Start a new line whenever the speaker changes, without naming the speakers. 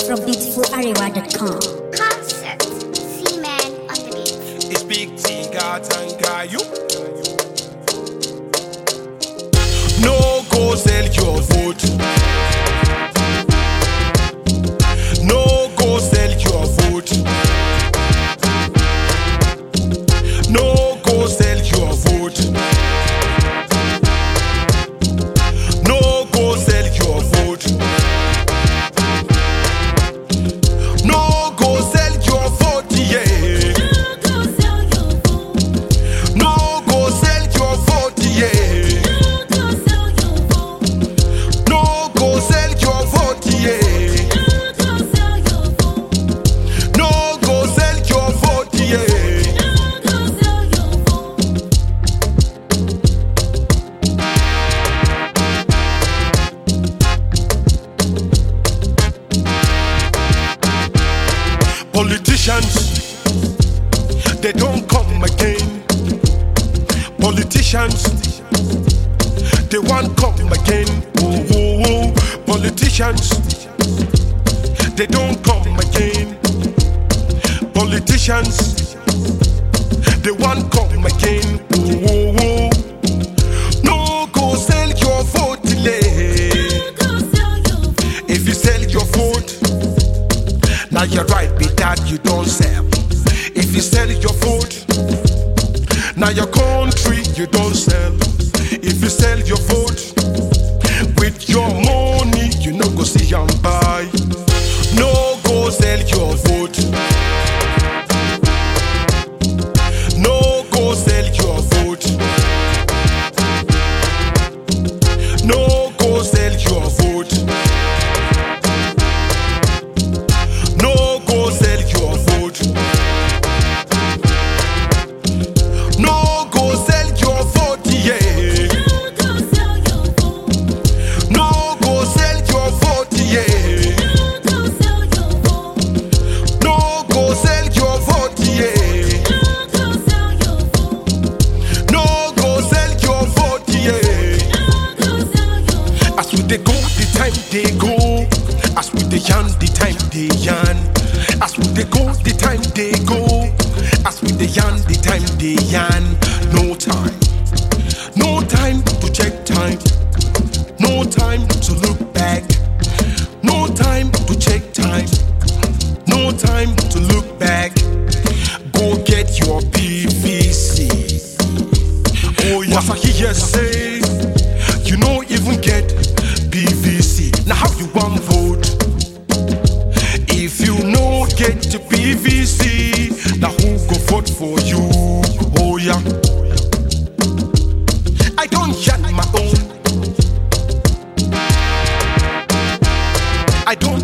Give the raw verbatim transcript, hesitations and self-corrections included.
from beautiful arewa dot com.
Concept, C-Man on the beat.
It's Big T, God and Gayu. No go sell your vote. No go sell your vote. No go sell your vote. No go sell your vote. No go sell your vote, yeah. No go sell your vote, yeah. No go sell your vote, yeah. No go sell your vote, yeah. Politicians, they don't come again. Politicians, they won't come again. Oh, oh, oh. Politicians, they don't come again. Politicians, they won't come again. Oh, oh, oh. No go sell your vote delay. If you sell your vote, now you're right, be that you don't sell. If you sell your food, now your country you don't sell. If you sell your food, with your money you no go see and buy. No go sell your vote. No go sell your vote. No go sell your vote. No go sell your vote. No go sell your vote, yeah. No go sell your vote, yeah. No go sell your vote, yeah. No go sell your vote, yeah. As we dey go, the time they go. As we dey yarn, the time they yarn. As we dey go, the time they go. As we dey yarn, the time they yarn. No time, no time to check time. No time to look back. No time to check time. No time to look back. Go get your P V C. Oh yeah, as I hear say, you no even get P V C. Now how you want vote? If you no get the P V C, now who go vote for you? Oh yeah, I don't yarn my own. I don't